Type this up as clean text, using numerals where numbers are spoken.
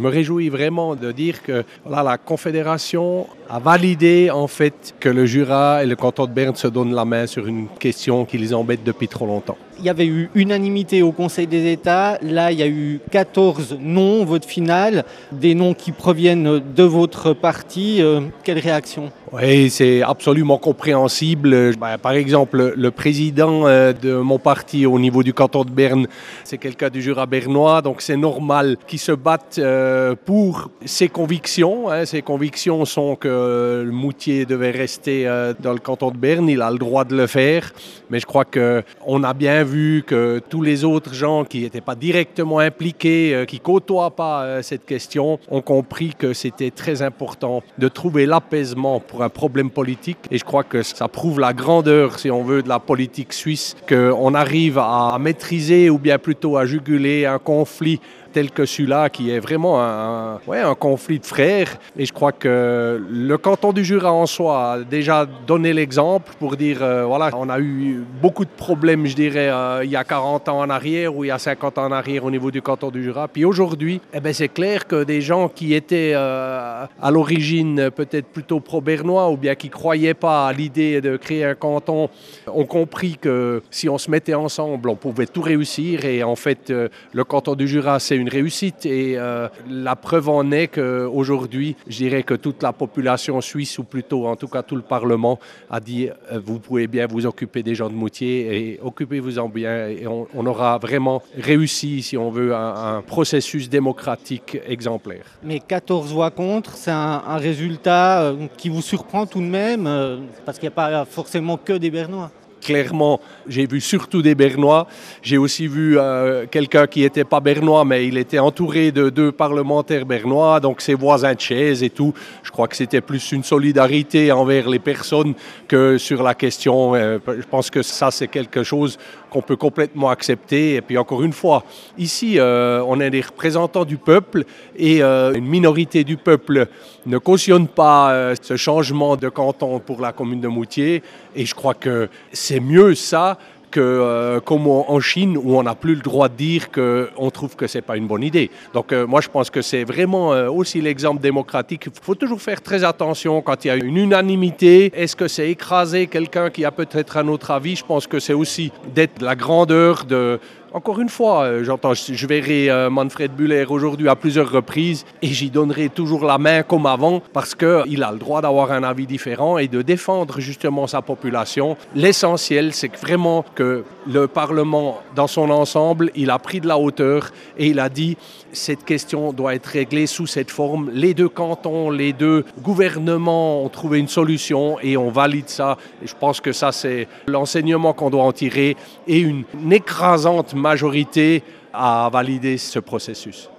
me réjouis vraiment de dire que voilà, la Confédération a validé en fait que le Jura et le canton de Berne se donnent la main sur une question qui les embête depuis trop longtemps. Il y avait eu unanimité au Conseil des États. Là, il y a eu 14 non, vote final, des noms qui proviennent de votre parti. Quelle réaction ? Oui, c'est absolument compréhensible. Par exemple, le président de mon parti au niveau du canton de Berne, c'est quelqu'un du Jura bernois, donc c'est normal qu'il se batte pour ses convictions. Ses convictions sont que le Moutier devait rester dans le canton de Berne, il a le droit de le faire, mais je crois qu'on a bien vu que tous les autres gens qui n'étaient pas directement impliqués, qui ne côtoient pas cette question, ont compris que c'était très important de trouver l'apaisement pour un problème politique. Et je crois que ça prouve la grandeur, si on veut, de la politique suisse, qu'on arrive à maîtriser ou bien plutôt à juguler un conflit tel que celui-là, qui est vraiment un conflit de frères. Et je crois que le canton du Jura en soi a déjà donné l'exemple pour dire, voilà, on a eu beaucoup de problèmes, je dirais, il y a 40 ans en arrière ou il y a 50 ans en arrière au niveau du canton du Jura. Puis aujourd'hui, c'est clair que des gens qui étaient à l'origine peut-être plutôt pro-bernois ou bien qui ne croyaient pas à l'idée de créer un canton ont compris que si on se mettait ensemble, on pouvait tout réussir. Et en fait, le canton du Jura, c'est une réussite et la preuve en est qu'aujourd'hui, je dirais que toute la population suisse, ou plutôt en tout cas tout le Parlement, a dit vous pouvez bien vous occuper des gens de Moutier et occupez-vous-en bien et on aura vraiment réussi, si on veut, un processus démocratique exemplaire. Mais 14 voix contre, c'est un résultat qui vous surprend tout de même, parce qu'il n'y a pas forcément que des Bernois. Clairement, j'ai vu surtout des Bernois. J'ai aussi vu quelqu'un qui n'était pas bernois, mais il était entouré de 2 parlementaires bernois, donc ses voisins de chaise et tout. Je crois que c'était plus une solidarité envers les personnes que sur la question. Je pense que ça, c'est quelque chose qu'on peut complètement accepter. Et puis encore une fois, ici, on est des représentants du peuple et une minorité du peuple ne cautionne pas ce changement de canton pour la commune de Moutier. Et je crois que c'est mieux ça que comme en Chine où on n'a plus le droit de dire qu'on trouve que ce n'est pas une bonne idée. Donc moi je pense que c'est vraiment aussi l'exemple démocratique. Il faut toujours faire très attention quand il y a une unanimité. Est-ce que c'est écraser quelqu'un qui a peut-être un autre avis ? Je pense que c'est aussi d'être la grandeur de... Encore une fois, je verrai Manfred Bühler aujourd'hui à plusieurs reprises et j'y donnerai toujours la main comme avant parce qu'il a le droit d'avoir un avis différent et de défendre justement sa population. L'essentiel, c'est vraiment que le Parlement, dans son ensemble, il a pris de la hauteur et il a dit cette question doit être réglée sous cette forme. Les 2 cantons, les 2 gouvernements ont trouvé une solution et on valide ça. Et je pense que ça, c'est l'enseignement qu'on doit en tirer et une écrasante majorité à valider ce processus.